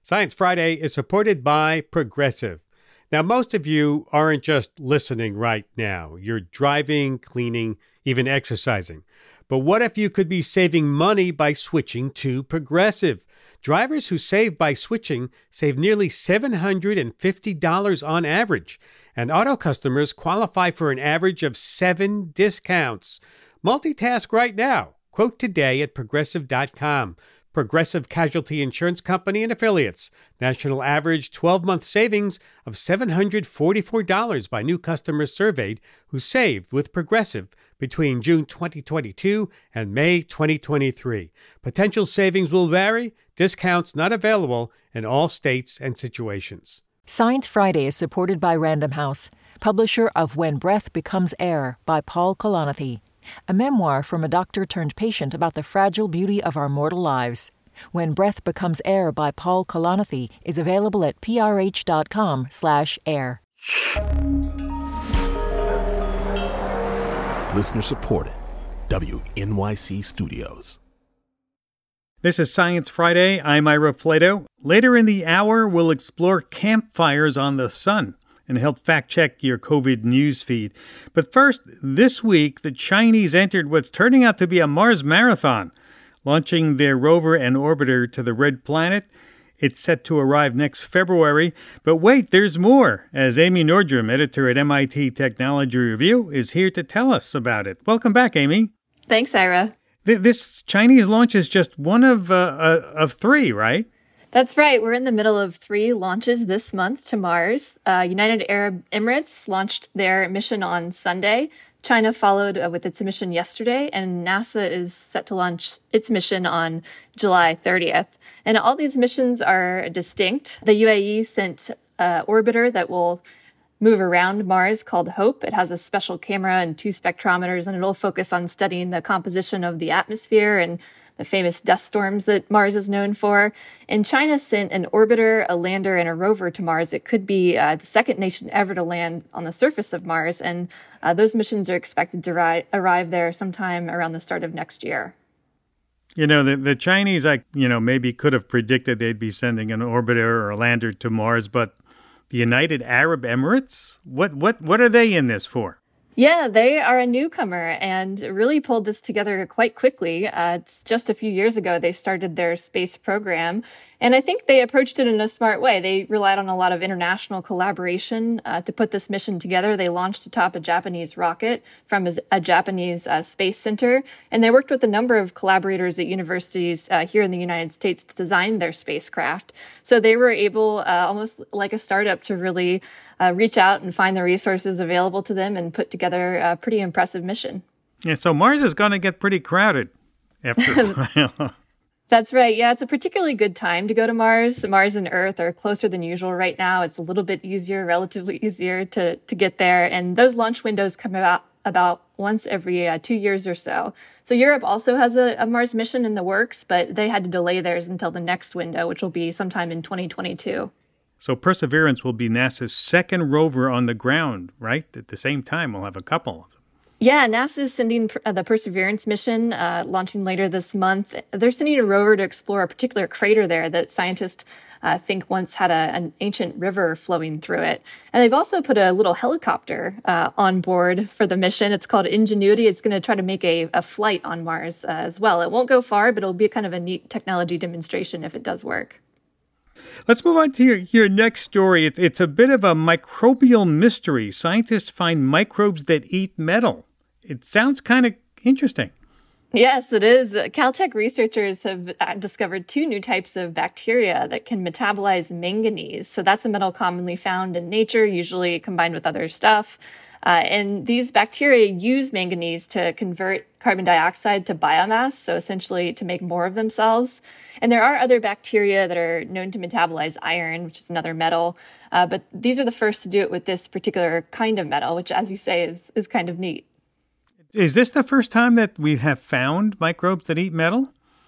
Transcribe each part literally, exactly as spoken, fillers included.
Science Friday is supported by Progressive. Now, most of you aren't just listening right now. You're driving, cleaning, even exercising. But what if you could be saving money by switching to Progressive? Drivers who save by switching save nearly seven hundred fifty dollars on average, and auto customers qualify for an average of seven discounts. Multitask right now. Quote today at progressive dot com. Progressive Casualty Insurance Company and Affiliates. National average twelve-month savings of seven hundred forty-four dollars by new customers surveyed who saved with Progressive between June twenty twenty-two and May twenty twenty-three. Potential savings will vary. Discounts not available in all states and situations. Science Friday is supported by Random House, publisher of When Breath Becomes Air by Paul Kalanithi, a memoir from a doctor turned patient about the fragile beauty of our mortal lives. When Breath Becomes Air by Paul Kalanithi is available at prh.com slash air. Listener supported. W N Y C Studios. This is Science Friday. I'm Ira Flato. Later in the hour, we'll explore campfires on the sun and help fact-check your COVID news feed. But first, this week, the Chinese entered what's turning out to be a Mars marathon, launching their rover and orbiter to the Red Planet. It's set to arrive next February. But wait, there's more, as Amy Nordrum, editor at M I T Technology Review, is here to tell us about it. Welcome back, Amy. Thanks, Ira. This Chinese launch is just one of uh, uh, of three, right? That's right. We're in the middle of three launches this month to Mars. Uh, United Arab Emirates launched their mission on Sunday. China followed uh, with its mission yesterday, and NASA is set to launch its mission on July thirtieth. And all these missions are distinct. The U A E sent an orbiter that will move around Mars called HOPE. It has a special camera and two spectrometers, and it'll focus on studying the composition of the atmosphere and the famous dust storms that Mars is known for. And China sent an orbiter, a lander, and a rover to Mars. It could be uh, the second nation ever to land on the surface of Mars, and uh, those missions are expected to ri- arrive there sometime around the start of next year. You know, the, the Chinese, like, you know, maybe could have predicted they'd be sending an orbiter or a lander to Mars, but the United Arab Emirates? What what what are they in this for? Yeah, they are a newcomer and really pulled this together quite quickly. Uh, it's just a few years ago they started their space program, and I think they approached it in a smart way. They relied on a lot of international collaboration uh, to put this mission together. They launched atop a Japanese rocket from a, a Japanese uh, space center, and they worked with a number of collaborators at universities uh, here in the United States to design their spacecraft. So they were able, uh, almost like a startup, to really Uh, reach out and find the resources available to them and put together a pretty impressive mission. Yeah, so Mars is going to get pretty crowded after a while. That's right. Yeah, it's a particularly good time to go to Mars. Mars and Earth are closer than usual right now. It's a little bit easier, relatively easier to, to get there. And those launch windows come about about once every uh, two years or so. So Europe also has a, a Mars mission in the works, but they had to delay theirs until the next window, which will be sometime in twenty twenty-two. So Perseverance will be NASA's second rover on the ground, right? At the same time, we'll have a couple of them. Yeah, NASA is sending uh, the Perseverance mission, uh, launching later this month. They're sending a rover to explore a particular crater there that scientists uh, think once had a, an ancient river flowing through it. And they've also put a little helicopter uh, on board for the mission. It's called Ingenuity. It's going to try to make a, a flight on Mars uh, as well. It won't go far, but it'll be kind of a neat technology demonstration if it does work. Let's move on to your, your next story. It, it's a bit of a microbial mystery. Scientists find microbes that eat metal. It sounds kind of interesting. Yes, it is. Caltech researchers have discovered two new types of bacteria that can metabolize manganese. So that's a metal commonly found in nature, usually combined with other stuff. Uh, and these bacteria use manganese to convert carbon dioxide to biomass, so essentially to make more of themselves. And there are other bacteria that are known to metabolize iron, which is another metal. Uh, but these are the first to do it with this particular kind of metal, which, as you say, is, is kind of neat. Is this the first time that we have found microbes that eat metal?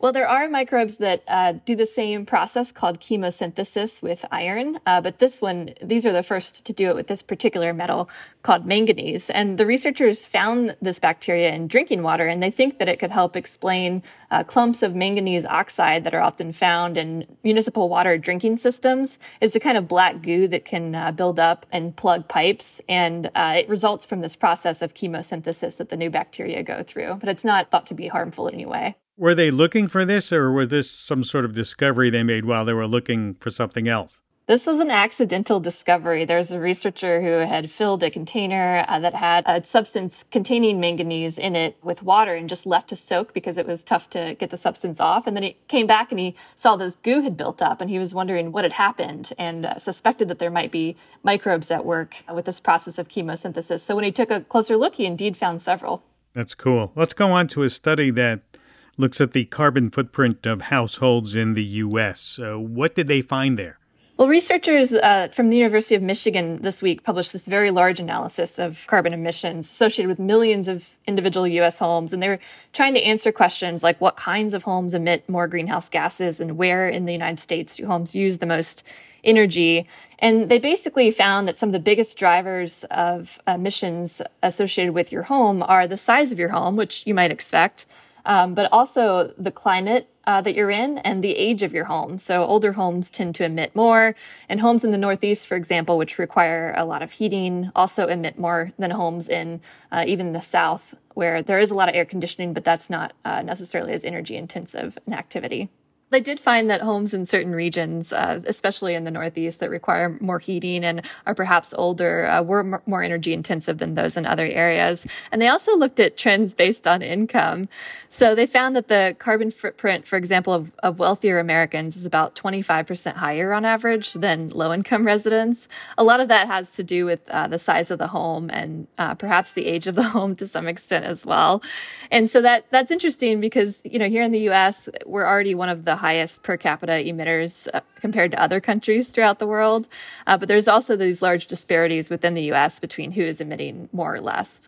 Well, there are microbes that uh, do the same process called chemosynthesis with iron, uh, but this one, these are the first to do it with this particular metal called manganese. And the researchers found this bacteria in drinking water, and they think that it could help explain uh, clumps of manganese oxide that are often found in municipal water drinking systems. It's a kind of black goo that can uh, build up and plug pipes, and uh, it results from this process of chemosynthesis that the new bacteria go through, but it's not thought to be harmful in any way. Were they looking for this, or was this some sort of discovery they made while they were looking for something else? This was an accidental discovery. There's a researcher who had filled a container uh, that had a substance containing manganese in it with water and just left to soak because it was tough to get the substance off. And then he came back and he saw this goo had built up, and he was wondering what had happened and uh, suspected that there might be microbes at work with this process of chemosynthesis. So when he took a closer look, he indeed found several. That's cool. Let's go on to a study that looks at the carbon footprint of households in the U S. Uh, what did they find there? Well, researchers uh, from the University of Michigan this week published this very large analysis of carbon emissions associated with millions of individual U S homes. And they were trying to answer questions like what kinds of homes emit more greenhouse gases and where in the United States do homes use the most energy. And they basically found that some of the biggest drivers of emissions associated with your home are the size of your home, which you might expect, Um, but also the climate uh, that you're in and the age of your home. So older homes tend to emit more, and homes in the Northeast, for example, which require a lot of heating, also emit more than homes in uh, even the South, where there is a lot of air conditioning, but that's not uh, necessarily as energy intensive an activity. They did find that homes in certain regions, uh, especially in the Northeast, that require more heating and are perhaps older, uh, were m- more energy intensive than those in other areas. And they also looked at trends based on income. So they found that the carbon footprint, for example, of, of wealthier Americans is about twenty-five percent higher on average than low-income residents. A lot of that has to do with uh, the size of the home and uh, perhaps the age of the home to some extent as well. And so that that's interesting because, you know, here in the U S, we're already one of the highest per capita emitters uh, compared to other countries throughout the world. Uh, but there's also these large disparities within the U S between who is emitting more or less.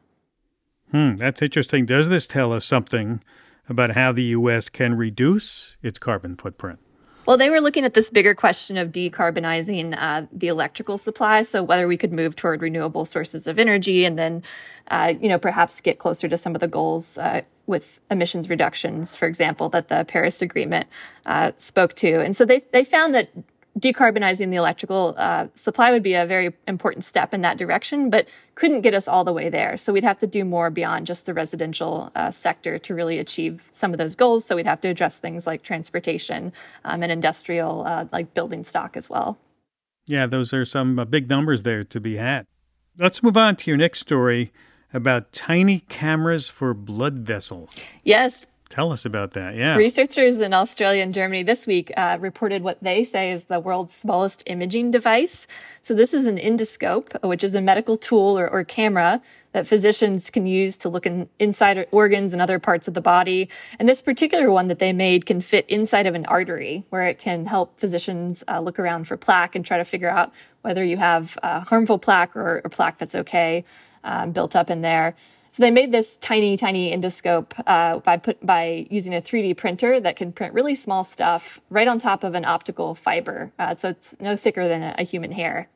Hmm, that's interesting. Does this tell us something about how the U S can reduce its carbon footprint? Well, they were looking at this bigger question of decarbonizing uh, the electrical supply, so whether we could move toward renewable sources of energy and then, uh, you know, perhaps get closer to some of the goals uh, with emissions reductions, for example, that the Paris Agreement uh, spoke to. And so they, they found that decarbonizing the electrical uh, supply would be a very important step in that direction, but couldn't get us all the way there. So we'd have to do more beyond just the residential uh, sector to really achieve some of those goals. So we'd have to address things like transportation um, and industrial, uh, like building stock as well. Yeah, those are some uh, big numbers there to be had. Let's move on to your next story about tiny cameras for blood vessels. Yes. Tell us about that, yeah. Researchers in Australia and Germany this week uh, reported what they say is the world's smallest imaging device. So this is an endoscope, which is a medical tool or, or camera that physicians can use to look in, inside organs and other parts of the body. And this particular one that they made can fit inside of an artery, where it can help physicians uh, look around for plaque and try to figure out whether you have uh, harmful plaque or, or plaque that's okay um, built up in there. So they made this tiny, tiny endoscope uh, by put by using a three D printer that can print really small stuff right on top of an optical fiber. Uh, so it's no thicker than a, a human hair.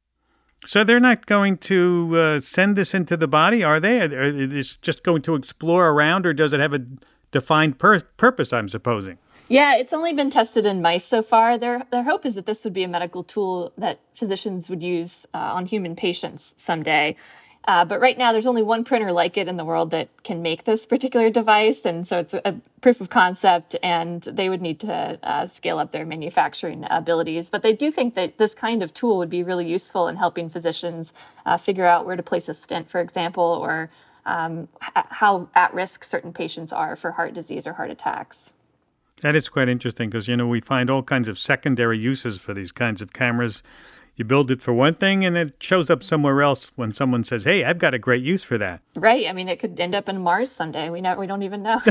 So they're not going to uh, send this into the body, are they? Are they just going to explore around, or does it have a defined pur- purpose, I'm supposing? Yeah, it's only been tested in mice so far. Their their hope is that this would be a medical tool that physicians would use uh, on human patients someday. Uh, but right now, there's only one printer like it in the world that can make this particular device. And so it's a, a proof of concept, and they would need to uh, scale up their manufacturing abilities. But they do think that this kind of tool would be really useful in helping physicians uh, figure out where to place a stent, for example, or um, h- how at risk certain patients are for heart disease or heart attacks. That is quite interesting because, you know, we find all kinds of secondary uses for these kinds of cameras. You build it for one thing, and it shows up somewhere else when someone says, hey, I've got a great use for that. Right. I mean, it could end up in Mars someday. We know, we don't even know.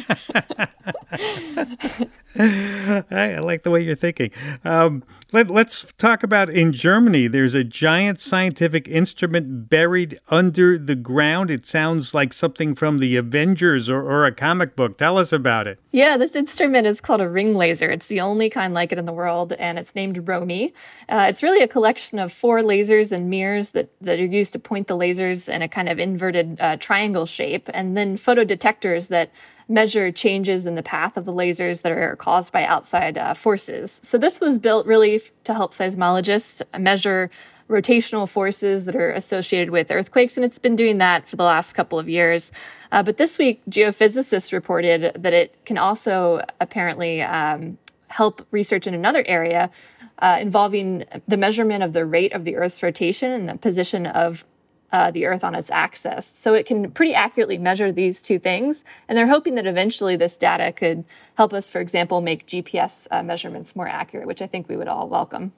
I, I like the way you're thinking. Um, let, let's talk about in Germany. There's a giant scientific instrument buried under the ground. It sounds like something from the Avengers or, or a comic book. Tell us about it. Yeah, this instrument is called a ring laser. It's the only kind like it in the world, and it's named ROMI. Uh, it's really a collection of four lasers and mirrors that, that are used to point the lasers in a kind of inverted uh, triangle shape, and then photodetectors that measure changes in the path of the lasers that are caused by outside uh, forces. So this was built really f- to help seismologists measure rotational forces that are associated with earthquakes, and it's been doing that for the last couple of years. Uh, but this week, geophysicists reported that it can also apparently um, help research in another area uh, involving the measurement of the rate of the Earth's rotation and the position of Uh, the Earth on its axis. So it can pretty accurately measure these two things. And they're hoping that eventually this data could help us, for example, make G P S uh, measurements more accurate, which I think we would all welcome.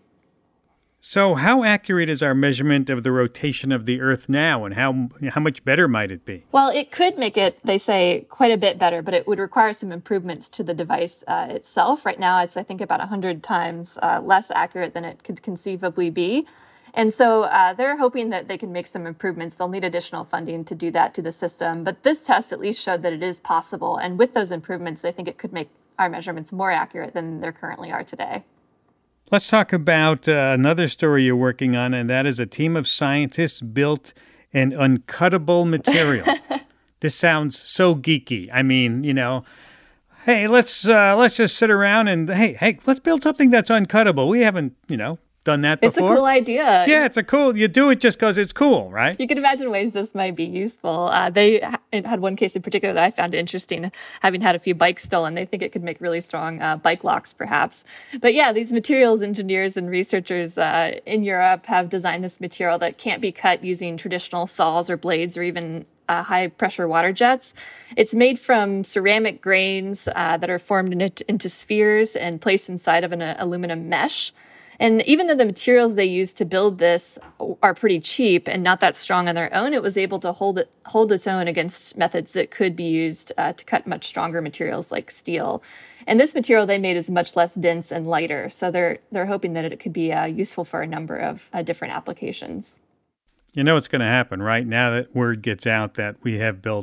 So how accurate is our measurement of the rotation of the Earth now, and how how much better might it be? Well, it could make it, they say, quite a bit better, but it would require some improvements to the device uh, itself. Right now, it's, I think, about one hundred times uh, less accurate than it could conceivably be. And so uh, they're hoping that they can make some improvements. They'll need additional funding to do that to the system. But this test at least showed that it is possible. And with those improvements, they think it could make our measurements more accurate than they currently are today. Let's talk about uh, another story you're working on, and that is a team of scientists built an uncuttable material. This sounds so geeky. I mean, you know, hey, let's uh, let's just sit around and, hey, hey, let's build something that's uncuttable. We haven't, you know, done that It's before. a cool idea. Yeah, it's a cool, you do it just because it's cool, right? You can imagine ways this might be useful. Uh, they ha- had one case in particular that I found interesting, having had a few bikes stolen. They think it could make really strong uh, bike locks, perhaps. But yeah, these materials engineers and researchers uh, in Europe have designed this material that can't be cut using traditional saws or blades or even uh, high-pressure water jets. It's made from ceramic grains uh, that are formed into, into spheres and placed inside of an uh, aluminum mesh. And even though the materials they used to build this are pretty cheap and not that strong on their own, it was able to hold it hold its own against methods that could be used uh, to cut much stronger materials like steel. And this material they made is much less dense and lighter, so they're they're hoping that it could be uh, useful for a number of uh, different applications. You know what's going to happen, right? Now that word gets out that we have built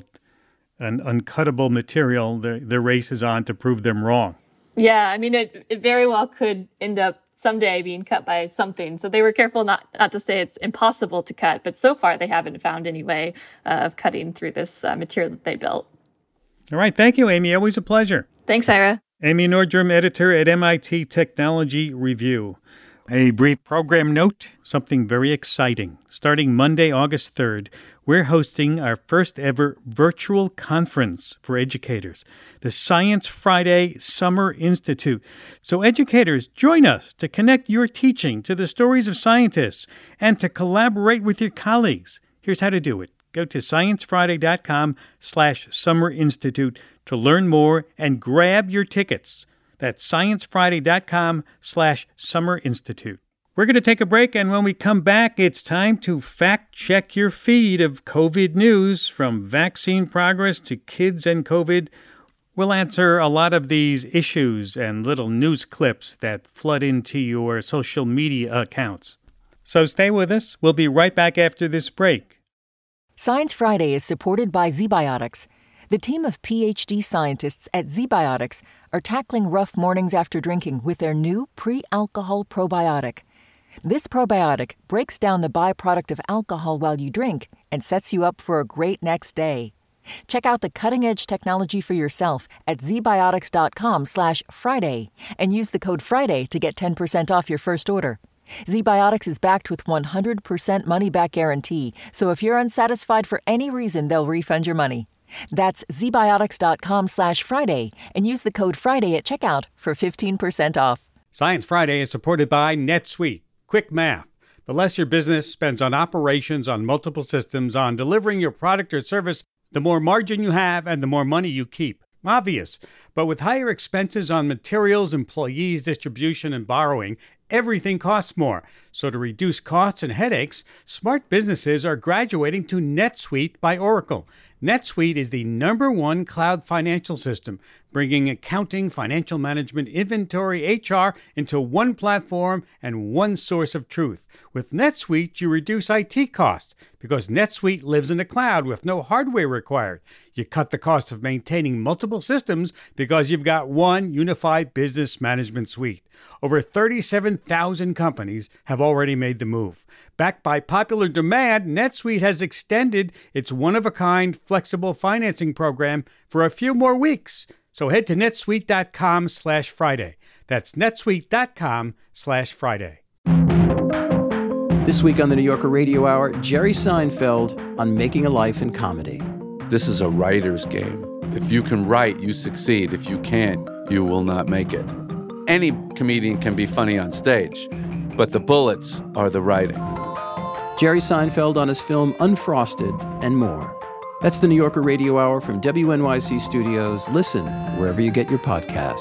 an uncuttable material, the the race is on to prove them wrong. Yeah, I mean, it, it very well could end up someday being cut by something. So they were careful not, not to say it's impossible to cut, but so far they haven't found any way uh, of cutting through this uh, material that they built. All right. Thank you, Amy. Always a pleasure. Thanks, Ira. Amy Nordrum, editor at M I T Technology Review. A brief program note, something very exciting. Starting Monday, August third, we're hosting our first ever virtual conference for educators, the Science Friday Summer Institute. So educators, join us to connect your teaching to the stories of scientists and to collaborate with your colleagues. Here's how to do it. Go to sciencefriday.com slash Summer Institute to learn more and grab your tickets. That's sciencefriday.com slash Summer Institute. We're going to take a break, and when we come back, it's time to fact-check your feed of COVID news, from vaccine progress to kids and COVID. We'll answer a lot of these issues and little news clips that flood into your social media accounts. So stay with us. We'll be right back after this break. Science Friday is supported by ZBiotics. The team of P H D scientists at ZBiotics are tackling rough mornings after drinking with their new pre-alcohol probiotic. This probiotic breaks down the byproduct of alcohol while you drink and sets you up for a great next day. Check out the cutting-edge technology for yourself at zbiotics.com slash Friday and use the code Friday to get ten percent off your first order. ZBiotics is backed with one hundred percent money-back guarantee, so if you're unsatisfied for any reason, they'll refund your money. That's zbiotics.com slash Friday and use the code Friday at checkout for fifteen percent off. Science Friday is supported by NetSuite. Quick math. The less your business spends on operations, on multiple systems, on delivering your product or service, the more margin you have and the more money you keep. Obvious. But with higher expenses on materials, employees, distribution, and borrowing, everything costs more. So to reduce costs and headaches, smart businesses are graduating to NetSuite by Oracle. NetSuite is the number one cloud financial system, bringing accounting, financial management, inventory, H R into one platform and one source of truth. With NetSuite, you reduce I T costs because NetSuite lives in the cloud with no hardware required. You cut the cost of maintaining multiple systems because you've got one unified business management suite. Over thirty-seven thousand companies have already made the move. Backed by popular demand, NetSuite has extended its one-of-a-kind flexible financing program for a few more weeks. So head to netsuite.com slash Friday. That's netsuite.com slash Friday. This week on the New Yorker Radio Hour, Jerry Seinfeld on making a life in comedy. This is a writer's game. If you can write, you succeed. If you can't, you will not make it. Any comedian can be funny on stage, but the bullets are the writing. Jerry Seinfeld on his film Unfrosted and more. That's the New Yorker Radio Hour from W N Y C Studios. Listen wherever you get your podcasts.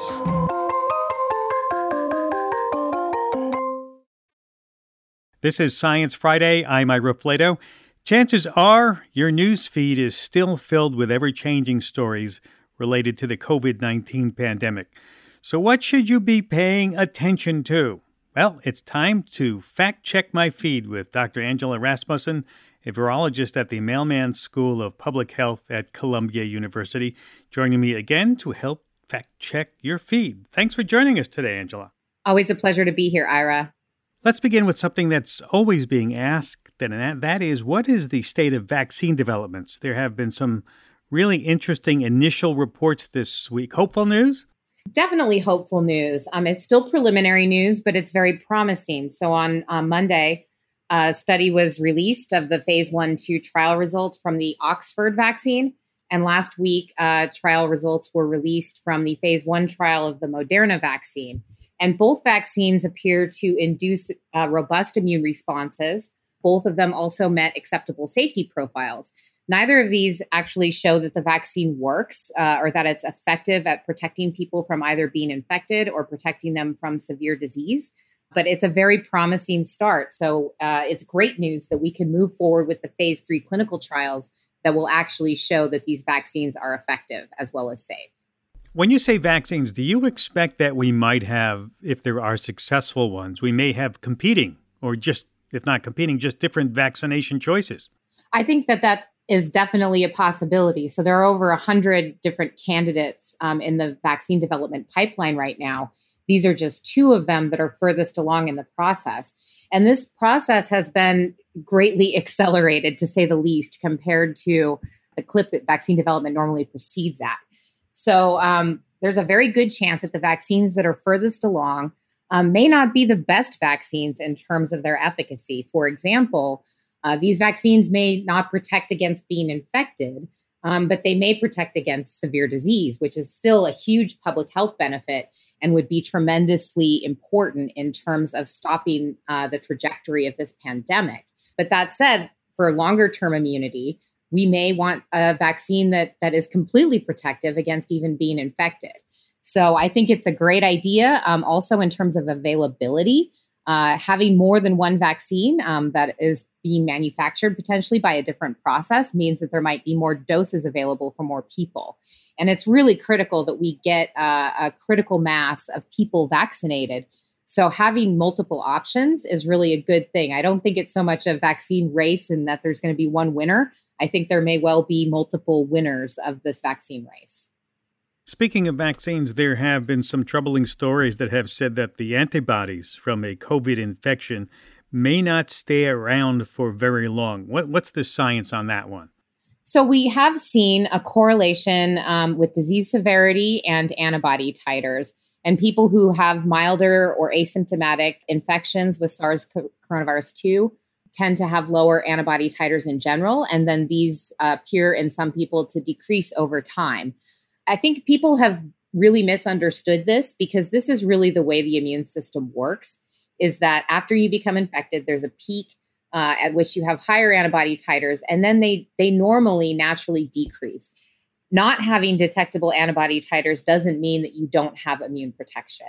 This is Science Friday. I'm Ira Flato. Chances are your news feed is still filled with ever-changing stories related to the covid nineteen pandemic. So what should you be paying attention to? Well, it's time to fact-check my feed with Doctor Angela Rasmussen, a virologist at the Mailman School of Public Health at Columbia University, joining me again to help fact-check your feed. Thanks for joining us today, Angela. Always a pleasure to be here, Ira. Let's begin with something that's always being asked, and that is, what is the state of vaccine developments? There have been some really interesting initial reports this week. Hopeful news? Definitely hopeful news. Um, it's still preliminary news, but it's very promising. So on, on Monday, a study was released of the phase one two trial results from the Oxford vaccine. And last week, uh, trial results were released from the phase one trial of the Moderna vaccine. And both vaccines appear to induce uh, robust immune responses. Both of them also met acceptable safety profiles. Neither of these actually show that the vaccine works uh, or that it's effective at protecting people from either being infected or protecting them from severe disease. But it's a very promising start. So uh, it's great news that we can move forward with the phase three clinical trials that will actually show that these vaccines are effective as well as safe. When you say vaccines, do you expect that we might have, if there are successful ones, we may have competing or just, if not competing, just different vaccination choices? I think that that is definitely a possibility. So there are over one hundred different candidates um, in the vaccine development pipeline right now. These are just two of them that are furthest along in the process. And this process has been greatly accelerated, to say the least, compared to the clip that vaccine development normally proceeds at. So um, there's a very good chance that the vaccines that are furthest along um, may not be the best vaccines in terms of their efficacy. For example, uh, these vaccines may not protect against being infected, um, but they may protect against severe disease, which is still a huge public health benefit and would be tremendously important in terms of stopping uh, the trajectory of this pandemic. But that said, for longer term immunity, we may want a vaccine that that is completely protective against even being infected. So I think it's a great idea. Um, also, in terms of availability, uh, having more than one vaccine um, that is being manufactured potentially by a different process means that there might be more doses available for more people. And it's really critical that we get uh, a critical mass of people vaccinated. So having multiple options is really a good thing. I don't think it's so much a vaccine race and that there's going to be one winner. I think there may well be multiple winners of this vaccine race. Speaking of vaccines, there have been some troubling stories that have said that the antibodies from a COVID infection may not stay around for very long. What, what's the science on that one? So we have seen a correlation um, with disease severity and antibody titers. And people who have milder or asymptomatic infections with SARS coronavirus two tend to have lower antibody titers in general. And then these uh, appear in some people to decrease over time. I think people have really misunderstood this because this is really the way the immune system works, is that after you become infected, there's a peak uh, at which you have higher antibody titers, and then they they normally naturally decrease. Not having detectable antibody titers doesn't mean that you don't have immune protection.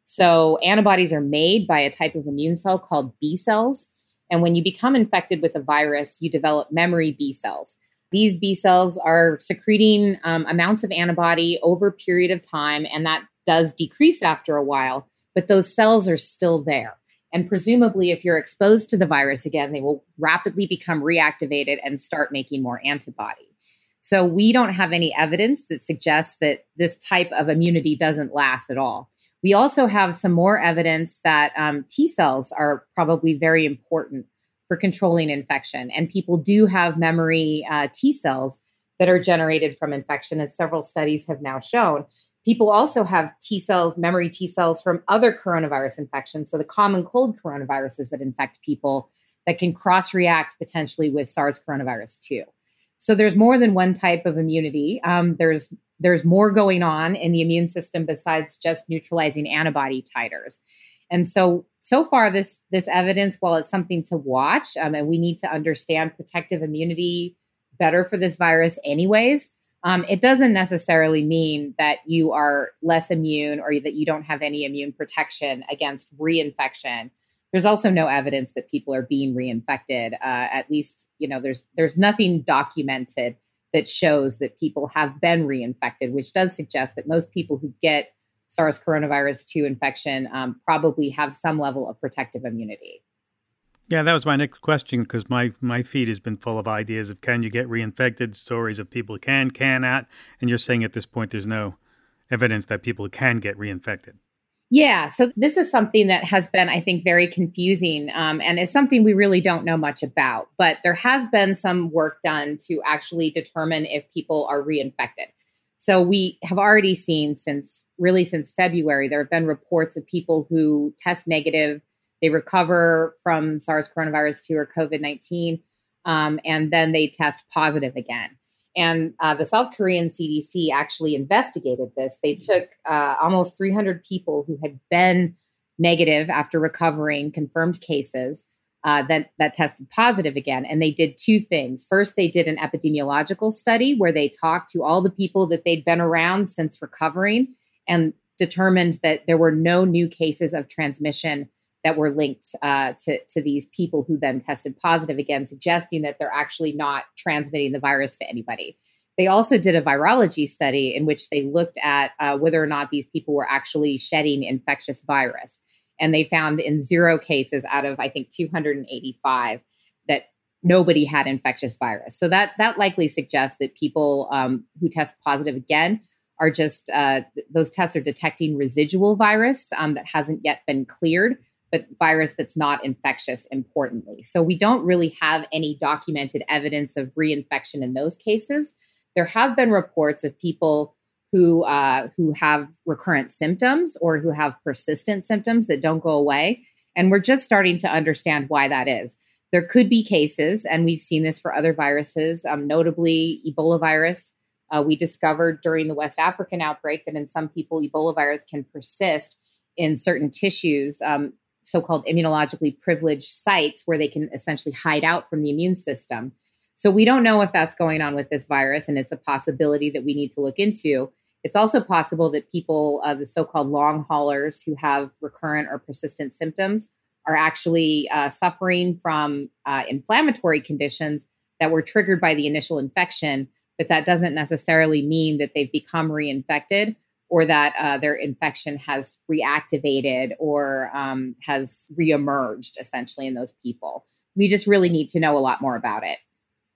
So antibodies are made by a type of immune cell called B cells. And when you become infected with a virus, you develop memory B cells. These B cells are secreting um, amounts of antibody over a period of time, and that does decrease after a while, but those cells are still there. And presumably, if you're exposed to the virus again, they will rapidly become reactivated and start making more antibody. So we don't have any evidence that suggests that this type of immunity doesn't last at all. We also have some more evidence that um, T cells are probably very important for controlling infection. And people do have memory uh, T cells that are generated from infection, as several studies have now shown. People also have T cells, memory T cells from other coronavirus infections. So the common cold coronaviruses that infect people that can cross-react potentially with SARS coronavirus two. So there's more than one type of immunity. Um, there's there's more going on in the immune system besides just neutralizing antibody titers. And so, so far, this, this evidence, while it's something to watch, um, and we need to understand protective immunity better for this virus anyways, um, it doesn't necessarily mean that you are less immune or that you don't have any immune protection against reinfection. There's also no evidence that people are being reinfected. Uh, at least, you know, there's there's nothing documented that shows that people have been reinfected, which does suggest that most people who get SARS coronavirus two infection um, probably have some level of protective immunity. Yeah, that was my next question, because my, my feed has been full of ideas of can you get reinfected, stories of people can, cannot, and you're saying at this point there's no evidence that people can get reinfected. Yeah, so this is something that has been, I think, very confusing, um, and is something we really don't know much about. But there has been some work done to actually determine if people are reinfected. So we have already seen since, really since February, there have been reports of people who test negative, they recover from SARS coronavirus two or COVID nineteen, um, and then they test positive again. And uh, the South Korean C D C actually investigated this. They took uh, almost three hundred people who had been negative after recovering, confirmed cases, uh, that, that tested positive again. And they did two things. First, they did an epidemiological study where they talked to all the people that they'd been around since recovering and determined that there were no new cases of transmission that were linked uh, to, to these people who then tested positive again, suggesting that they're actually not transmitting the virus to anybody. They also did a virology study in which they looked at uh, whether or not these people were actually shedding infectious virus. And they found in zero cases out of, I think, two hundred eighty-five that nobody had infectious virus. So that, that likely suggests that people um, who test positive again are just, uh, those tests are detecting residual virus um, that hasn't yet been cleared, but virus that's not infectious, importantly. So we don't really have any documented evidence of reinfection in those cases. There have been reports of people who uh, who have recurrent symptoms or who have persistent symptoms that don't go away. And we're just starting to understand why that is. There could be cases, and we've seen this for other viruses, um, notably Ebola virus. Uh, we discovered during the West African outbreak that in some people, Ebola virus can persist in certain tissues, um, so-called immunologically privileged sites where they can essentially hide out from the immune system. So we don't know if that's going on with this virus, and it's a possibility that we need to look into. It's also possible that people, uh, the so-called long haulers who have recurrent or persistent symptoms, are actually uh, suffering from uh, inflammatory conditions that were triggered by the initial infection, but that doesn't necessarily mean that they've become reinfected or that uh, their infection has reactivated or um, has reemerged essentially in those people. We just really need to know a lot more about it.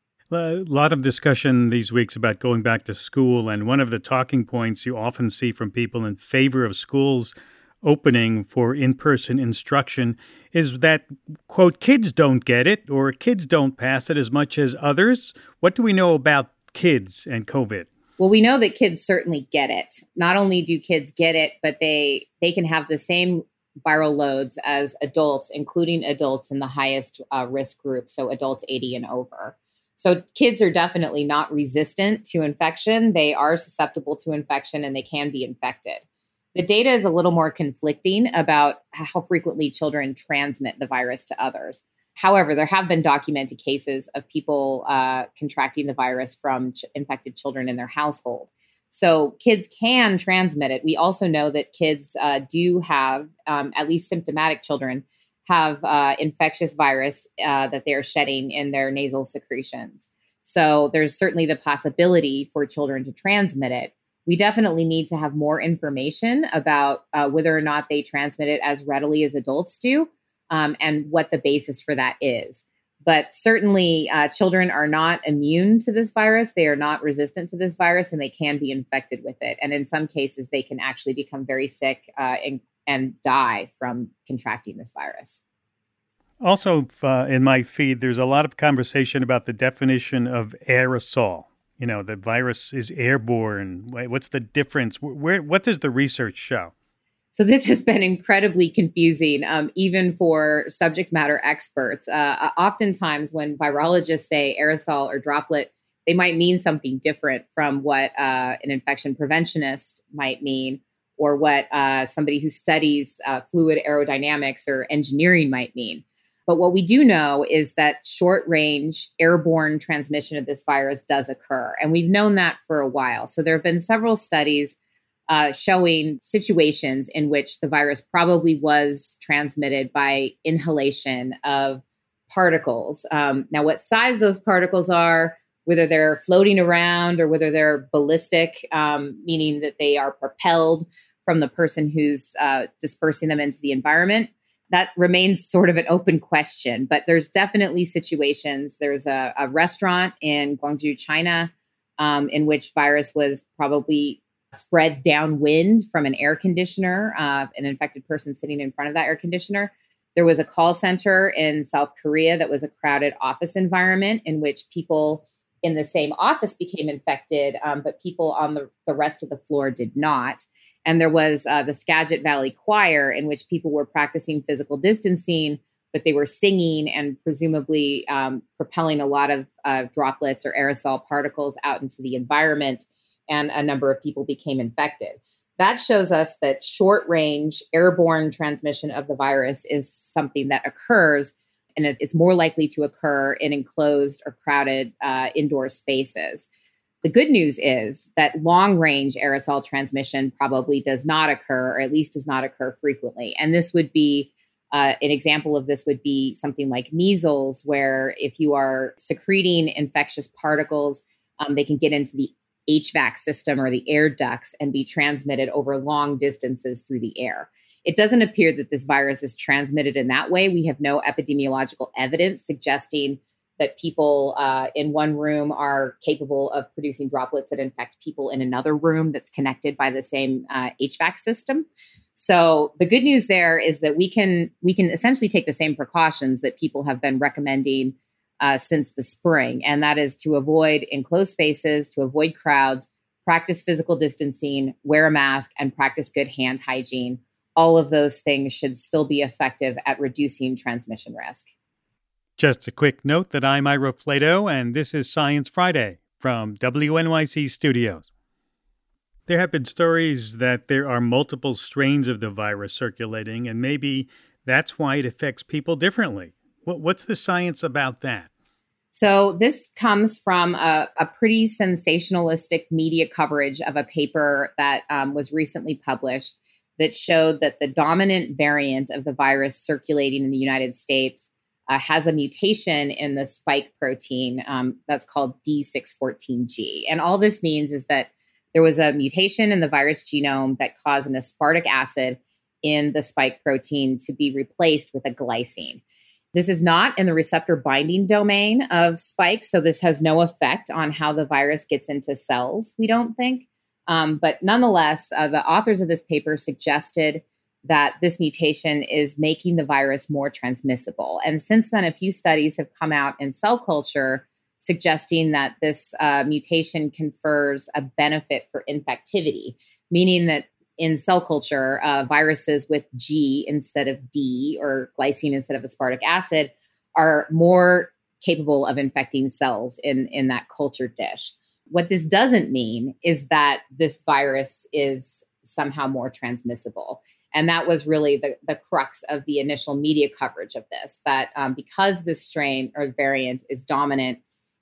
A lot of discussion these weeks about going back to school, and one of the talking points you often see from people in favor of schools opening for in-person instruction is that, quote, kids don't get it or kids don't pass it as much as others. What do we know about kids and COVID? Well, we know that kids certainly get it. Not only do kids get it, but they they can have the same viral loads as adults, including adults in the highest uh, risk group, so adults eighty and over. So kids are definitely not resistant to infection. They are susceptible to infection and they can be infected. The data is a little more conflicting about how frequently children transmit the virus to others. However, there have been documented cases of people uh, contracting the virus from ch- infected children in their household. So kids can transmit it. We also know that kids uh, do have, um, at least symptomatic children, have uh, infectious virus uh, that they're shedding in their nasal secretions. So there's certainly the possibility for children to transmit it. We definitely need to have more information about uh, whether or not they transmit it as readily as adults do, um, and what the basis for that is. But certainly uh, children are not immune to this virus. They are not resistant to this virus, and they can be infected with it. And in some cases, they can actually become very sick uh, and, and die from contracting this virus. Also, uh, in my feed, there's a lot of conversation about the definition of aerosol. You know, the virus is airborne. What's the difference? Where, what does the research show? So this has been incredibly confusing, um, even for subject matter experts. Uh, oftentimes when virologists say aerosol or droplet, they might mean something different from what uh, an infection preventionist might mean, or what uh, somebody who studies uh, fluid aerodynamics or engineering might mean. But what we do know is that short-range airborne transmission of this virus does occur. And we've known that for a while. So there have been several studies uh, showing situations in which the virus probably was transmitted by inhalation of particles. Um, now, what size those particles are, whether they're floating around or whether they're ballistic, um, meaning that they are propelled from the person who's uh, dispersing them into the environment, that remains sort of an open question. But there's definitely situations. There's a, a restaurant in Guangzhou, China, um, in which virus was probably spread downwind from an air conditioner, uh, an infected person sitting in front of that air conditioner. There was a call center in South Korea that was a crowded office environment in which people in the same office became infected, um, but people on the, the rest of the floor did not. And there was uh, the Skagit Valley Choir, in which people were practicing physical distancing, but they were singing and presumably um, propelling a lot of uh, droplets or aerosol particles out into the environment, and a number of people became infected. That shows us that short-range airborne transmission of the virus is something that occurs, and it's more likely to occur in enclosed or crowded uh, indoor spaces. The good news is that long-range aerosol transmission probably does not occur, or at least does not occur frequently. And this would be, uh, an example of this would be something like measles, where if you are secreting infectious particles, um, they can get into the H V A C system or the air ducts and be transmitted over long distances through the air. It doesn't appear that this virus is transmitted in that way. We have no epidemiological evidence suggesting that people uh, in one room are capable of producing droplets that infect people in another room that's connected by the same uh, H V A C system. So the good news there is that we can we can essentially take the same precautions that people have been recommending uh, since the spring, and that is to avoid enclosed spaces, to avoid crowds, practice physical distancing, wear a mask, and practice good hand hygiene. All of those things should still be effective at reducing transmission risk. Just a quick note that I'm Ira Flato, and this is Science Friday from W N Y C Studios. There have been stories that there are multiple strains of the virus circulating, and maybe that's why it affects people differently. What's the science about that? So this comes from a, a pretty sensationalistic media coverage of a paper that um, was recently published that showed that the dominant variant of the virus circulating in the United States Uh, has a mutation in the spike protein um, that's called D six fourteen G. And all this means is that there was a mutation in the virus genome that caused an aspartic acid in the spike protein to be replaced with a glycine. This is not in the receptor binding domain of spike, so this has no effect on how the virus gets into cells, we don't think. Um, but nonetheless, uh, the authors of this paper suggested that this mutation is making the virus more transmissible. And since then, a few studies have come out in cell culture suggesting that this uh, mutation confers a benefit for infectivity, meaning that in cell culture, uh, viruses with G instead of D, or glycine instead of aspartic acid, are more capable of infecting cells in, in that culture dish. What this doesn't mean is that this virus is somehow more transmissible. And that was really the, the crux of the initial media coverage of this, that um, because this strain or variant is dominant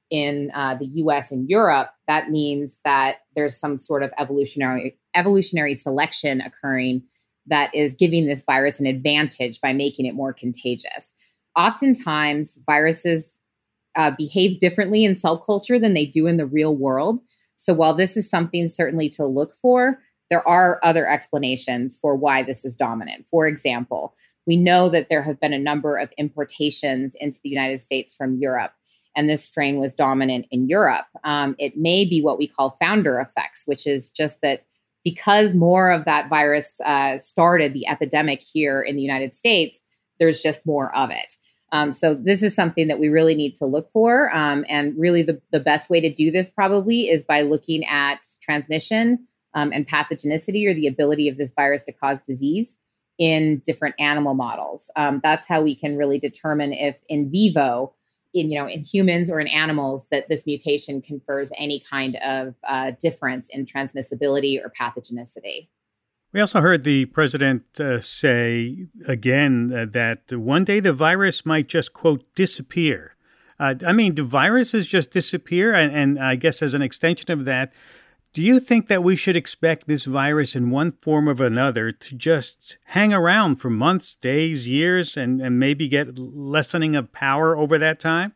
in uh, the U S and Europe, that means that there's some sort of evolutionary evolutionary selection occurring that is giving this virus an advantage by making it more contagious. Oftentimes, viruses uh, behave differently in cell culture than they do in the real world. So while this is something certainly to look for, there are other explanations for why this is dominant. For example, we know that there have been a number of importations into the United States from Europe, and this strain was dominant in Europe. Um, it may be what we call founder effects, which is just that because more of that virus uh, started the epidemic here in the United States, there's just more of it. Um, so this is something that we really need to look for. Um, and really the, the best way to do this probably is by looking at transmission um, and pathogenicity, or the ability of this virus to cause disease in different animal models. Um, that's how we can really determine if in vivo, in, you know, in humans or in animals, that this mutation confers any kind of uh, difference in transmissibility or pathogenicity. We also heard the president uh, say again uh, that one day the virus might just, quote, disappear. Uh, I mean, do viruses just disappear? And, and I guess as an extension of that, do you think that we should expect this virus in one form or another to just hang around for months, days, years, and, and maybe get lessening of power over that time?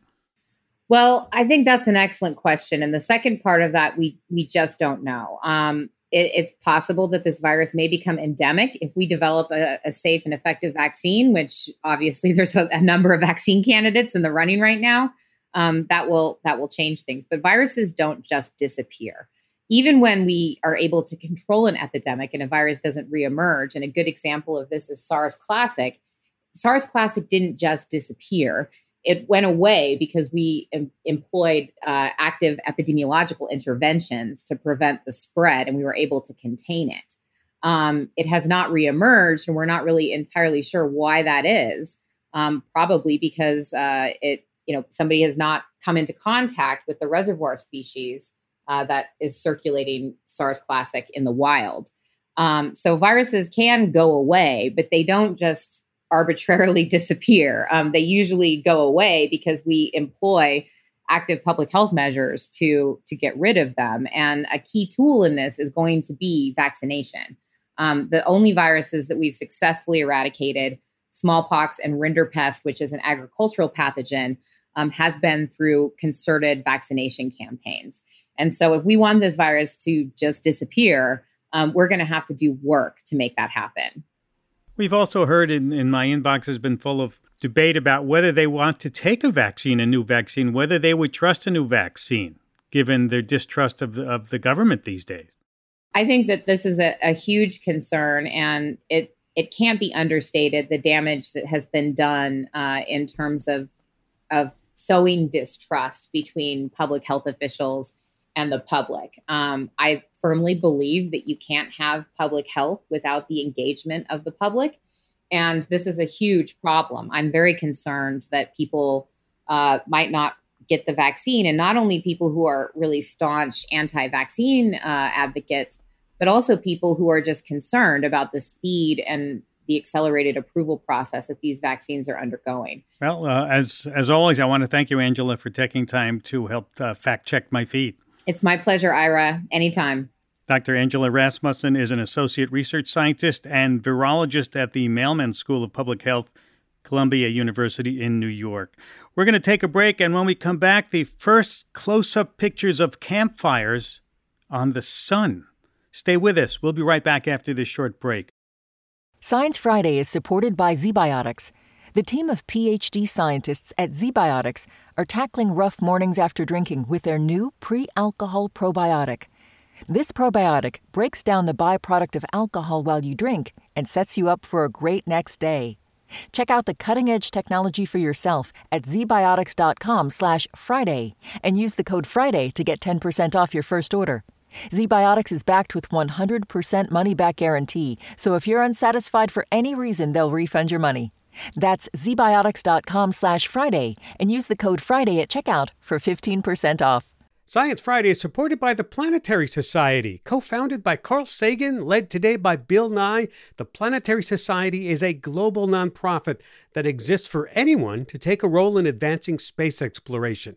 Well, I think that's an excellent question. And the second part of that, we we just don't know. Um, it, it's possible that this virus may become endemic if we develop a, a safe and effective vaccine, which obviously there's a, a number of vaccine candidates in the running right now. Um, that will that will change things. But viruses don't just disappear. Even when we are able to control an epidemic and a virus doesn't reemerge, and a good example of this is SARS Classic. SARS Classic didn't just disappear. It went away because we em- employed uh, active epidemiological interventions to prevent the spread, and we were able to contain it. Um, it has not reemerged, and we're not really entirely sure why that is. Um, probably because uh, it, you know, somebody has not come into contact with the reservoir species Uh, that is circulating SARS Classic in the wild. Um, so viruses can go away, but they don't just arbitrarily disappear. Um, they usually go away because we employ active public health measures to, to get rid of them. And a key tool in this is going to be vaccination. Um, the only viruses that we've successfully eradicated, smallpox and rinderpest, which is an agricultural pathogen, um, has been through concerted vaccination campaigns. And so if we want this virus to just disappear, um, we're going to have to do work to make that happen. We've also heard in, in my inbox has been full of debate about whether they want to take a vaccine, a new vaccine, whether they would trust a new vaccine, given their distrust of the, of the government these days. I think that this is a, a huge concern, and it it can't be understated, the damage that has been done uh, in terms of of sowing distrust between public health officials and the public. Um, I firmly believe that you can't have public health without the engagement of the public. And this is a huge problem. I'm very concerned that people uh, might not get the vaccine, and not only people who are really staunch anti-vaccine uh, advocates, but also people who are just concerned about the speed and the accelerated approval process that these vaccines are undergoing. Well, uh, as as always, I want to thank you, Angela, for taking time to help uh, fact check my feed. It's my pleasure, Ira. Anytime. Doctor Angela Rasmussen is an associate research scientist and virologist at the Mailman School of Public Health, Columbia University in New York. We're going to take a break, and when we come back, the first close-up pictures of campfires on the sun. Stay with us. We'll be right back after this short break. Science Friday is supported by ZBiotics. The team of P H D scientists at ZBiotics are tackling rough mornings after drinking with their new pre-alcohol probiotic. This probiotic breaks down the byproduct of alcohol while you drink and sets you up for a great next day. Check out the cutting-edge technology for yourself at zbiotics.com slash Friday and use the code Friday to get ten percent off your first order. ZBiotics is backed with one hundred percent money-back guarantee, so if you're unsatisfied for any reason, they'll refund your money. That's zbiotics.com slash Friday and use the code Friday at checkout for fifteen percent off. Science Friday is supported by the Planetary Society. Co-founded by Carl Sagan, led today by Bill Nye, the Planetary Society is a global nonprofit that exists for anyone to take a role in advancing space exploration.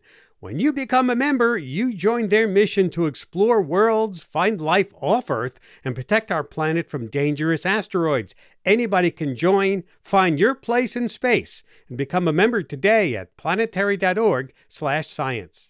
When you become a member, you join their mission to explore worlds, find life off Earth, and protect our planet from dangerous asteroids. Anybody can join. Find your place in space and become a member today at planetary.org slash science.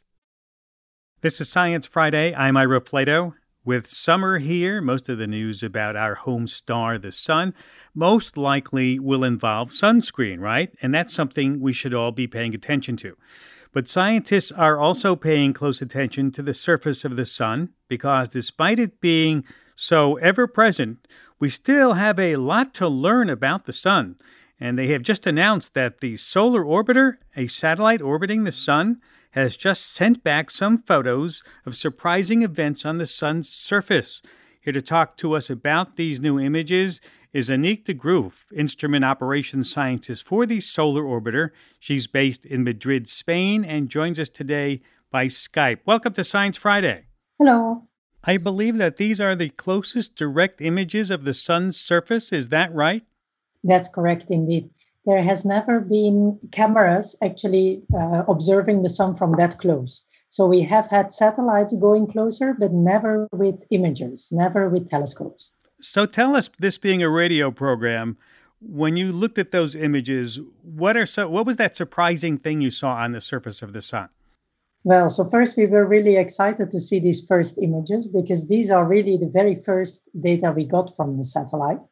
This is Science Friday. I'm Ira Flato. With summer here, most of the news about our home star, the sun, most likely will involve sunscreen, right? And that's something we should all be paying attention to. But scientists are also paying close attention to the surface of the sun because despite it being so ever-present, we still have a lot to learn about the sun. And they have just announced that the Solar Orbiter, a satellite orbiting the sun, has just sent back some photos of surprising events on the sun's surface. Here to talk to us about these new images is Anique de Groot, instrument operations scientist for the Solar Orbiter. She's based in Madrid, Spain, and joins us today by Skype. Welcome to Science Friday. Hello. I believe that these are the closest direct images of the sun's surface. Is that right? That's correct, indeed. There has never been cameras actually uh, observing the sun from that close. So we have had satellites going closer, but never with imagers, never with telescopes. So tell us, this being a radio program, when you looked at those images, what are so, what was that surprising thing you saw on the surface of the sun? Well, so first we were really excited to see these first images because these are really the very first data we got from the satellite.